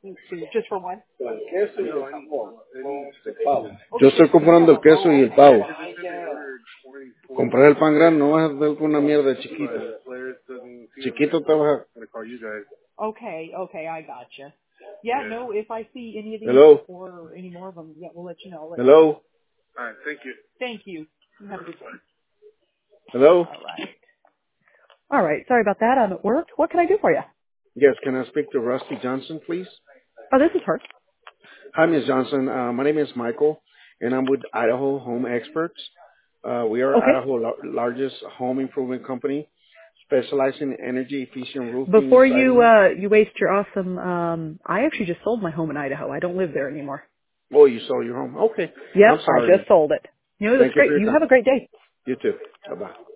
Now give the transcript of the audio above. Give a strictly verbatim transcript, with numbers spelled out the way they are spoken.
Sí, just for one. El queso y el jamón con el pavo. Yo estoy comprando el queso y el pavo. Comprar el pan grande, no vas a hacer con una mierda chiquita. Chiquito te vas a... Okay, okay, I gotcha. Yeah, no, if I see any of these Hello? or any more of them, yeah, we'll let you know. Let Hello? You know. All right, thank you. Thank you. You have a good day. Hello? All right. All right, sorry about that. I'm at work. What can I do for you? Yes, can I speak to Rusty Johnson, please? Oh, this is her. Hi, Miz Johnson. Uh, my name is Michael, and I'm with Idaho Home Experts. Uh, we are Okay. Idaho's lar- largest home improvement company, specializing in energy efficient roofing, Before you siding. uh you waste your awesome um I actually just sold my home in Idaho. I don't live there anymore. Oh, you sold your home. Okay. Yep, I'm I sorry. just sold it. You know, that's Thank you for great. your You time. have a great day. You too. Bye-bye.